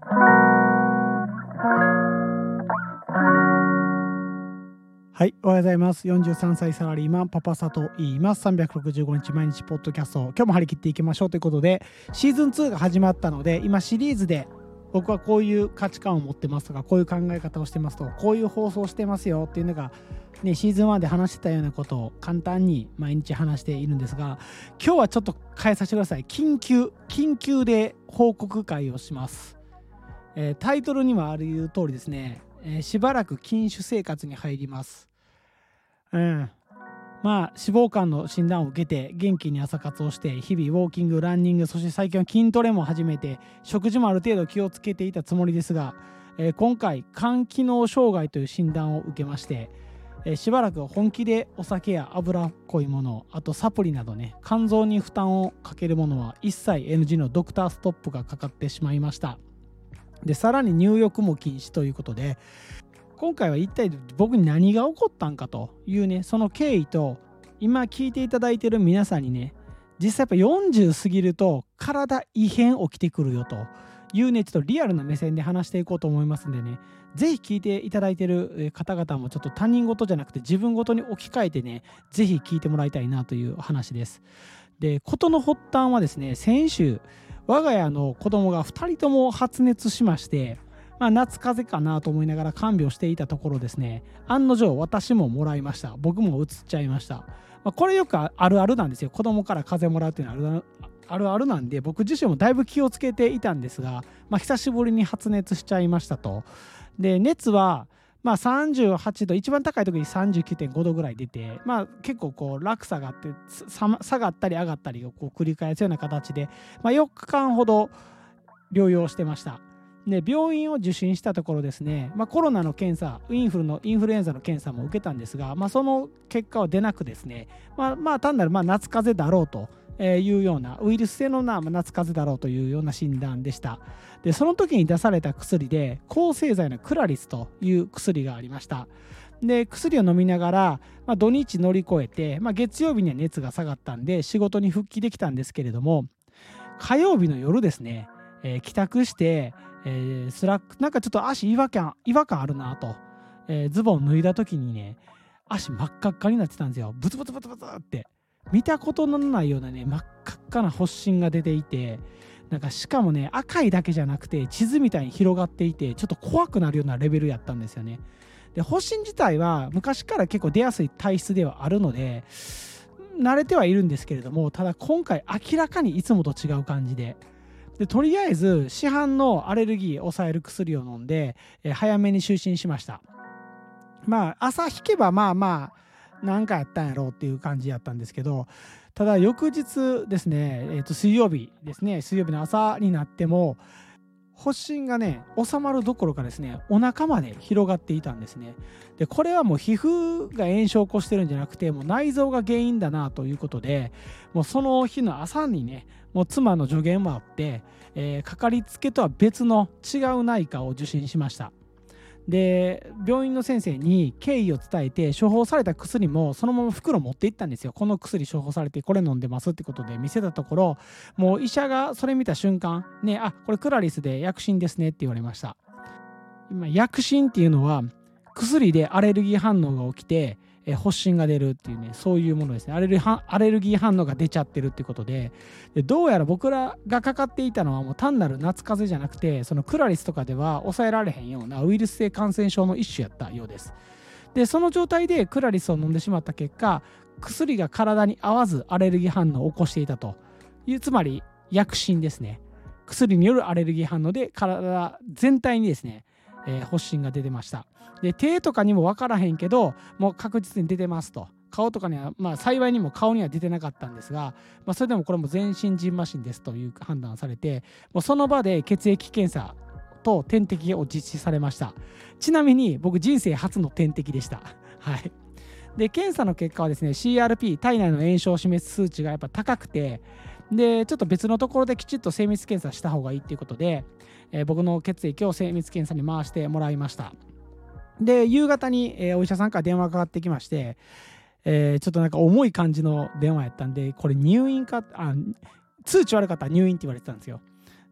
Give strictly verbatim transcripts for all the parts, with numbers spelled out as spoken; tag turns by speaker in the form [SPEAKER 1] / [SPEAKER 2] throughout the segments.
[SPEAKER 1] はい、おはようございます。よんじゅうさんさいサラリーマンパパサと言います。さんびゃくろくじゅうごにち毎日ポッドキャスト、今日も張り切っていきましょうということで、シーズンツーが始まったので、今シリーズで僕はこういう価値観を持ってますとか、こういう考え方をしてますと、こういう放送をしてますよっていうのが、ね、シーズンワンで話してたようなことを簡単に毎日話しているんですが、今日はちょっと変えさせてください。緊急緊急で報告会をします。えー、タイトルにもある通りですね、えー、しばらく禁酒生活に入ります。うん、まあ脂肪肝の診断を受けて元気に朝活をして日々ウォーキングランニング、そして最近は筋トレも始めて食事もある程度気をつけていたつもりですが、えー、今回肝機能障害という診断を受けまして、えー、しばらく本気でお酒や脂っこいもの、あとサプリなどね、肝臓に負担をかけるものは一切 エヌジー のドクターストップがかかってしまいました。でさらに入浴も禁止ということで、今回は一体僕に何が起こったんかというね、その経緯と今聞いていただいている皆さんにね、実際やっぱよんじゅう過ぎると体異変起きてくるよというね、ちょっとリアルな目線で話していこうと思いますんでね、ぜひ聞いていただいている方々もちょっと他人事じゃなくて自分事に置き換えてね、ぜひ聞いてもらいたいなという話です。で、事の発端はですね、先週我が家の子供がふたりとも発熱しまして、まあ、夏風邪かなと思いながら看病していたところですね、案の定私ももらいました。僕もうつっちゃいました。まあ、これよくあるあるなんですよ。子供から風邪もらうっていうのはあるあるなんで、僕自身もだいぶ気をつけていたんですが、まあ、久しぶりに発熱しちゃいましたと。で熱はまあさんじゅうはちど、一番高い時に さんじゅうきゅうてんご 度ぐらい出て、まあ、結構こう落差があって下がったり上がったりをこう繰り返すような形で、まあ、よっかかんほど療養してました。で病院を受診したところですね、まあ、コロナの検査、インフルのインフルエンザの検査も受けたんですが、まあ、その結果は出なくですね、まあ、まあ単なるまあ夏風邪だろうというような、ウイルス性のな夏風邪だろうというような診断でした。でその時に出された薬で抗生剤のクラリスという薬がありました。で薬を飲みながら、まあ、土日乗り越えて、まあ、月曜日には熱が下がったんで仕事に復帰できたんですけれども、火曜日の夜ですね、えー、帰宅して、えー、スラックなんかちょっと足違和感違和感あるなと、えー、ズボン脱いだ時にね、足真っ赤っかになってたんですよ。ブツブツブツブツって見たことのないようなね、真っ赤っかな発疹が出ていて、なんかしかもね、赤いだけじゃなくて地図みたいに広がっていて、ちょっと怖くなるようなレベルやったんですよね。で発疹自体は昔から結構出やすい体質ではあるので慣れてはいるんですけれども、ただ今回明らかにいつもと違う感じで、でとりあえず市販のアレルギーを抑える薬を飲んで、えー早めに就寝しました。まあ朝引けばまあまあ何かやったんやろうっていう感じやったんですけど、ただ翌日ですね、えー、と水曜日ですね、水曜日の朝になっても発疹がね収まるどころかですね、お腹まで広がっていたんですね。でこれはもう皮膚が炎症を起こしてるんじゃなくて、もう内臓が原因だなということで、もうその日の朝にね、もう妻の助言もあって、えー、かかりつけとは別の違う内科を受診しました。で病院の先生に経緯を伝えて、処方された薬もそのまま袋持って行ったんですよ。この薬処方されてこれ飲んでますってことで見せたところ、もう医者がそれ見た瞬間ね、あ、これクラリスで薬疹ですねって言われました。今薬疹っていうのは薬でアレルギー反応が起きてえ発疹が出るっていうね、そういうものですね。アレルギーアレルギー反応が出ちゃってるっていうことで、でどうやら僕らがかかっていたのはもう単なる夏風邪じゃなくて、そのクラリスとかでは抑えられへんようなウイルス性感染症の一種やったようです。でその状態でクラリスを飲んでしまった結果、薬が体に合わずアレルギー反応を起こしていたという、つまり薬疹ですね。薬によるアレルギー反応で体全体にですね、えー発疹が出てました。で手とかにも分からへんけどもう確実に出てますと。顔とかにはまあ幸いにも顔には出てなかったんですが、まあ、それでもこれも全身じんましんですという判断されて、もうその場で血液検査と点滴を実施されました。ちなみに僕人生初の点滴でした。はい。で検査の結果はですね、 シーアールピー 体内の炎症を示す数値がやっぱ高くて、でちょっと別のところできちっと精密検査した方がいいっていうことで、えー僕の血液を精密検査に回してもらいました。で夕方に、えーお医者さんから電話がかかってきまして、えーちょっとなんか重い感じの電話やったんで、これ入院か、あ通知悪かったら入院って言われてたんですよ。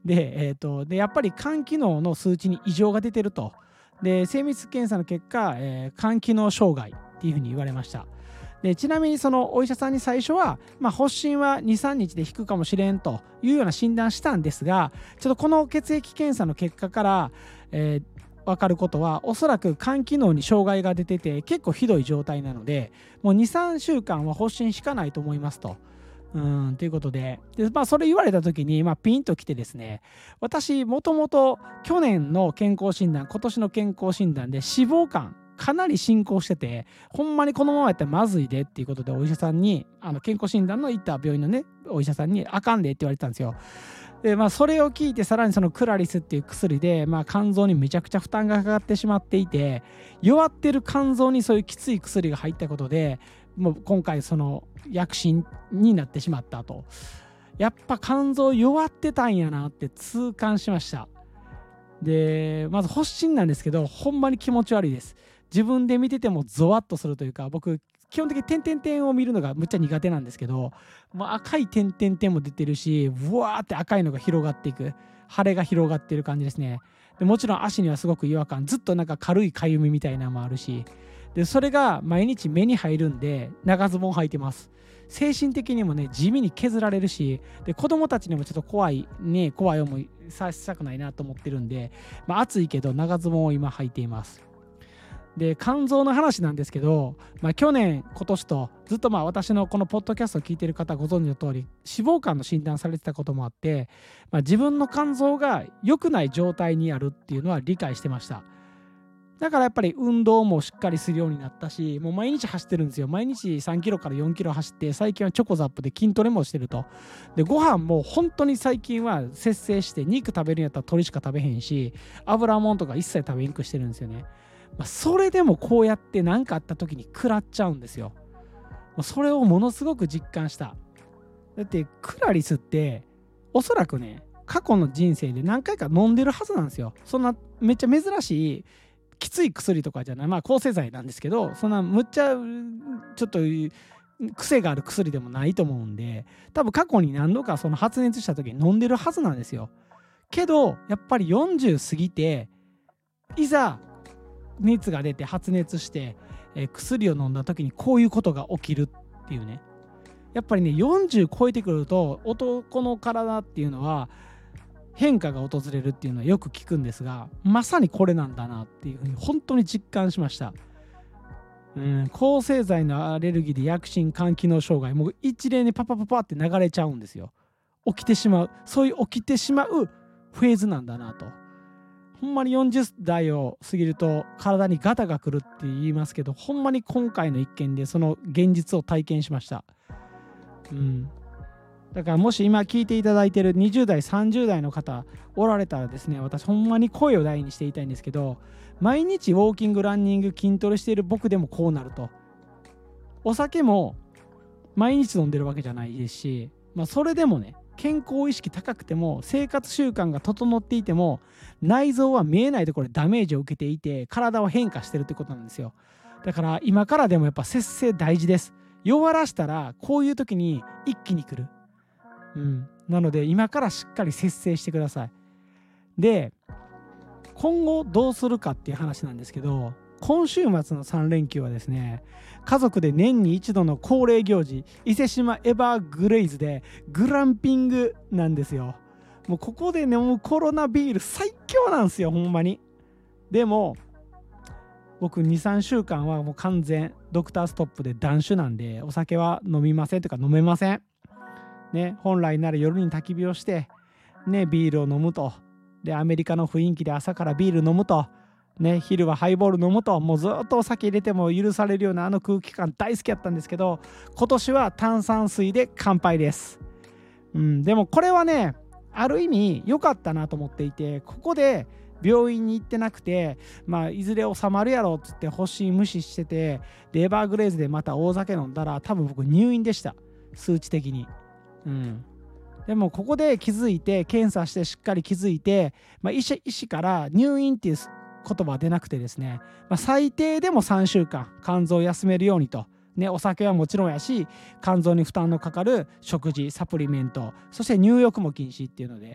[SPEAKER 1] で、えー、とでやっぱり肝機能の数値に異常が出てると。で精密検査の結果、えー、肝機能障害っていうふうに言われました。でちなみにそのお医者さんに最初は、まあ、発疹はにさんにちで引くかもしれんというような診断したんですが、ちょっとこの血液検査の結果から、えー分かることは、おそらく肝機能に障害が出てて結構ひどい状態なので、もうにさんしゅうかんは発疹しかないと思いますと。うんということで、で、まあ、それ言われた時に、まあ、ピンときてですね、私もともと去年の健康診断、今年の健康診断で脂肪肝かなり進行してて、ほんまにこのままやったらまずいでっていうことで、お医者さんに、あの健康診断の行った病院のねお医者さんにあかんでって言われてたんですよ。でまあ、それを聞いて、さらにそのクラリスっていう薬で、まあ、肝臓にめちゃくちゃ負担がかかってしまっていて、弱ってる肝臓にそういうきつい薬が入ったことで、もう今回その躍進になってしまったと。やっぱ肝臓弱ってたんやなって痛感しました。でまず発疹なんですけど、ほんまに気持ち悪いです。自分で見ててもゾワッとするというか、僕基本的に点々点を見るのがむっちゃ苦手なんですけど、もう赤い点々点も出てるし、ブワーって赤いのが広がっていく、腫れが広がっている感じですね。でもちろん足にはすごく違和感、ずっとなんか軽いかゆみみたいなのもあるし、でそれが毎日目に入るんで長ズボン履いてます。精神的にもね地味に削られるし、で子供たちにもちょっと怖いね怖い思いさせたくないなと思ってるんで、まあ、暑いけど長ズボンを今履いています。で肝臓の話なんですけど、まあ、去年今年とずっとまあ私のこのポッドキャストを聞いている方ご存知の通り、脂肪肝の診断されてたこともあって、まあ、自分の肝臓が良くない状態にあるっていうのは理解してました。だからやっぱり運動もしっかりするようになったし、もう毎日走ってるんですよ。毎日さんキロからよんキロ走って、最近はチョコザップで筋トレもしてると。でご飯も本当に最近は節制して、肉食べるんやったら鶏しか食べへんし、油もんとか一切食べんくしてるんですよね。まあ、それでもこうやって何かあった時に食らっちゃうんですよ。それをものすごく実感した。だってクラリスっておそらくね、過去の人生で何回か飲んでるはずなんですよ。そんなめっちゃ珍しいきつい薬とかじゃない、まあ抗生剤なんですけど、そんなむっちゃちょっと癖がある薬でもないと思うんで、多分過去に何度かその発熱した時に飲んでるはずなんですよ。けどやっぱりよんじゅう過ぎて、いざ熱が出て発熱して、えー、薬を飲んだ時にこういうことが起きるっていうね。やっぱりねよんじゅう超えてくると男の体っていうのは変化が訪れるっていうのはよく聞くんですが、まさにこれなんだなっていうふうに本当に実感しました。うん、抗生剤のアレルギーで躍進肝機能障害、もう一例にパパパパって流れちゃうんですよ。起きてしまう、そういう起きてしまうフェーズなんだなと。ほんまによんじゅう代を過ぎると体にガタが来るって言いますけど、ほんまに今回の一件でその現実を体験しました。うん、だからもし今聞いていただいているにじゅう代さんじゅう代の方おられたらですね、私ほんまに声を大にして言いたいんですけど、毎日ウォーキングランニング筋トレしている僕でもこうなると。お酒も毎日飲んでるわけじゃないですし、まあ、それでもね健康意識高くても生活習慣が整っていても内臓は見えないところでダメージを受けていて、体は変化してるってことなんですよ。だから今からでもやっぱ節制大事です。弱らしたらこういう時に一気に来る。うん、なので今からしっかり節制してください。で今後どうするかっていう話なんですけど、今週末のさん連休はですね、家族で年に一度の恒例行事、伊勢志摩エバーグレイズでグランピングなんですよ。もうここで飲むコロナビール最強なんですよ、ほんまに。でも僕 にさんしゅうかんはもう完全ドクターストップで断酒なんで、お酒は飲みませんというか飲めませんね。本来なら夜に焚き火をしてねビールを飲むと、でアメリカの雰囲気で朝からビール飲むとね、昼はハイボール飲むと、もうずっとお酒入れても許されるようなあの空気感大好きやったんですけど、今年は炭酸水で乾杯です。うん、でもこれはねある意味良かったなと思っていて、ここで病院に行ってなくて、まあいずれ収まるやろって言って発疹無視してて、でエバーグレーズでまた大酒飲んだら多分僕入院でした、数値的に。うん、でもここで気づいて検査してしっかり気づいて、まあ、医師、医師から入院っていう言葉は出なくてですね、まあ、最低でもさんしゅうかん肝臓を休めるようにと、ね、お酒はもちろんやし、肝臓に負担のかかる食事サプリメント、そして入浴も禁止っていうので、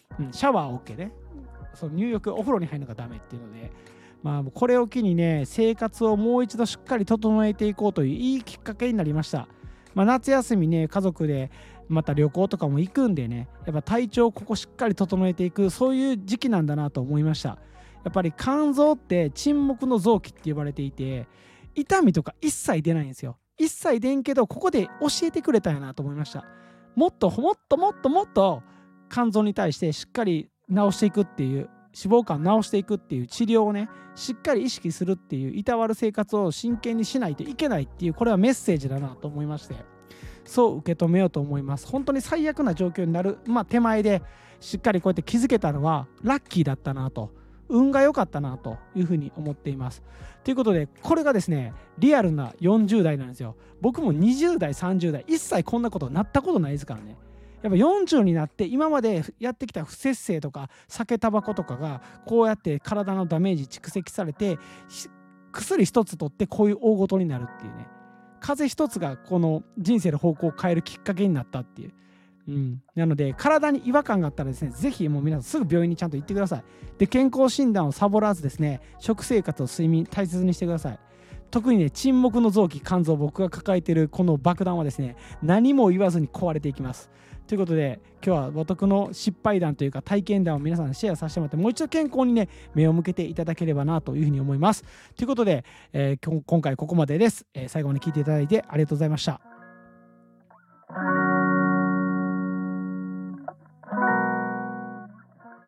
[SPEAKER 1] うん、シャワー OK ね。その入浴、お風呂に入るのがダメっていうので、まあ、これを機にね、生活をもう一度しっかり整えていこうといういいきっかけになりました。まあ、夏休みね、家族でまた旅行とかも行くんでね、やっぱ体調をここしっかり整えていく、そういう時期なんだなと思いました。やっぱり肝臓って沈黙の臓器って呼ばれていて、痛みとか一切出ないんですよ。一切出んけど、ここで教えてくれたんやなと思いました。もっともっともっともっと肝臓に対してしっかり治していくっていう、脂肪肝を治していくっていう治療をね、しっかり意識するっていう、いたわる生活を真剣にしないといけないっていう、これはメッセージだなと思いまして、そう受け止めようと思います。本当に最悪な状況になる、まあ、手前でしっかりこうやって気づけたのはラッキーだったなと、運が良かったなというふうに思っています。ということで、これがですね、リアルなよんじゅう代なんですよ。僕もにじゅう代、さんじゅう代、一切こんなことなったことないですからね。やっぱよんじゅうになって今までやってきた不摂生とか酒タバコとかがこうやって体のダメージ蓄積されて、薬一つ取ってこういう大事になるっていうね、風邪一つがこの人生の方向を変えるきっかけになったっていう、うん、なので体に違和感があったらですね、ぜひもう皆さんすぐ病院にちゃんと行ってください。で、健康診断をサボらずですね、食生活と睡眠大切にしてください。特にね、沈黙の臓器、肝臓、僕が抱えているこの爆弾はですね、何も言わずに壊れていきます。ということで、今日は僕の失敗談というか体験談を皆さんにシェアさせてもらって、もう一度健康にね、目を向けていただければなというふうに思います。ということで、えー、今回ここまでです。えー、最後まで聞いていただいてありがとうございました。